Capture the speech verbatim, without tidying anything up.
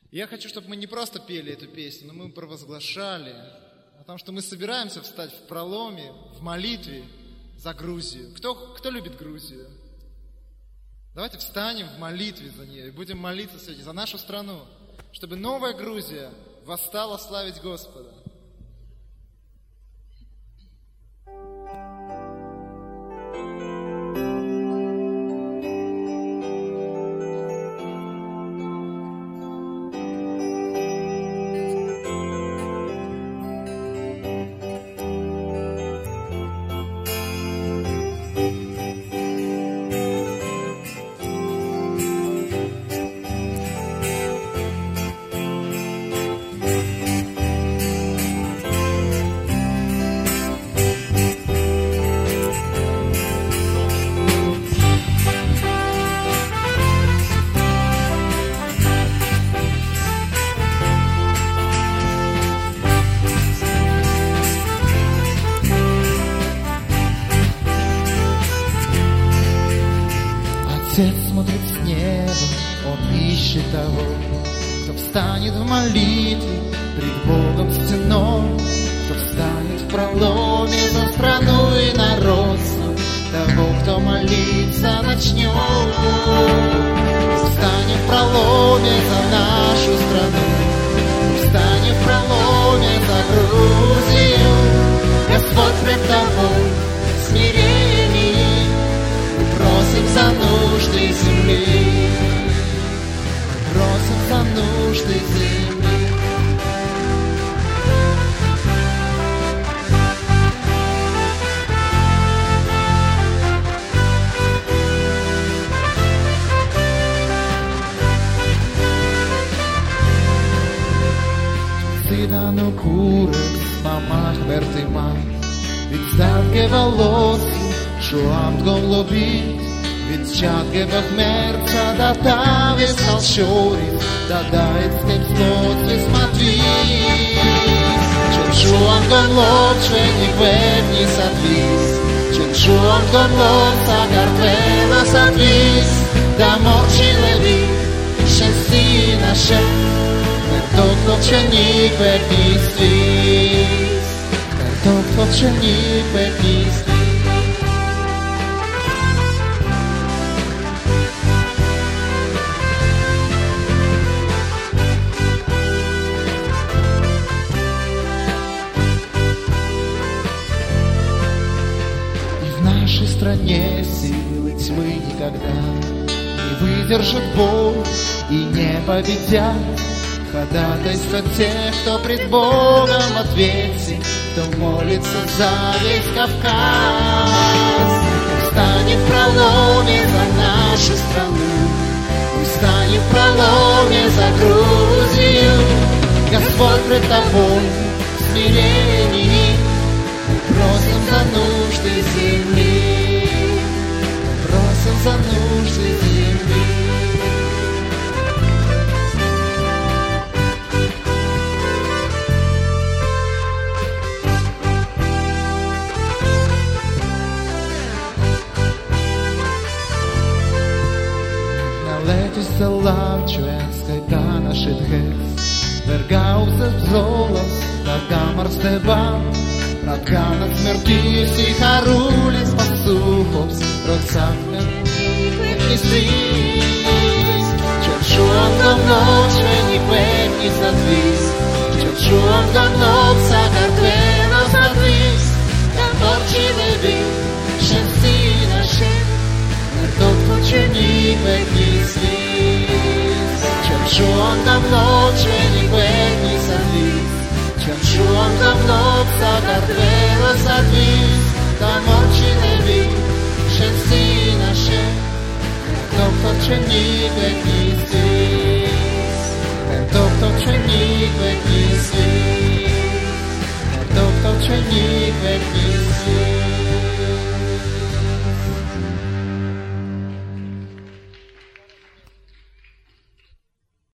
Я хочу, чтобы мы не просто пели эту песню, но мы провозглашали о том, что мы собираемся встать в проломе, в молитве за Грузию. Кто, кто любит Грузию? Давайте встанем в молитве за нее и будем молиться сегодня за нашу страну, чтобы новая Грузия восстала славить Господа. Отец смотрит с неба, он ищет того, кто встанет в молитве пред Богом стеной, кто встанет в проломе за страну и народ, того, кто молиться начнет. Встанет в проломе за нашу страну, встанет в проломе за Грузию. Господь пред тобой в смирении, просим за нужды земли, просим за нужды земли. Цитану курек, мамах вертимах, відставки волосі, шуам голубі. Від чатки бахмерца до тавис алшорис, да дает степ слоцвис матвис. Чем шуам гонлоб, чвеник вебни сатвис, чем шуам гонлоб, сагартвена сатвис, да морчи леви, шести наше, картоф чвеник вебни свис, картоф чвеник вебни свис. В нашей стране силы тьмы никогда не выдержат боль и не победят. Ходатайство тех, кто пред Богом ответит, кто молится за весь Кавказ. Встанет в проломе за нашу страну, встанет в проломе за Грузию. Господь пред тобой в смирении, просим за нужды земли, просим за нужды земли. Налетиш салам чуенской да нашит хекс, вергауза золос, да гамар стебан. Radgana smrti si harulis pasuhos, rodsakmen i stris. Čeršuam gomnot, švenik vekni zatvis, čeršuam gomnot, sakartvena zatvis. Da morči levi, šesti naše, nardok počenik vekni svis. Čeršuam gomnot, švenik vekni zatvis, čeršuam gomnot, sakartvena zatvis. Da morči levi, šesti naše, nardok počenik vekni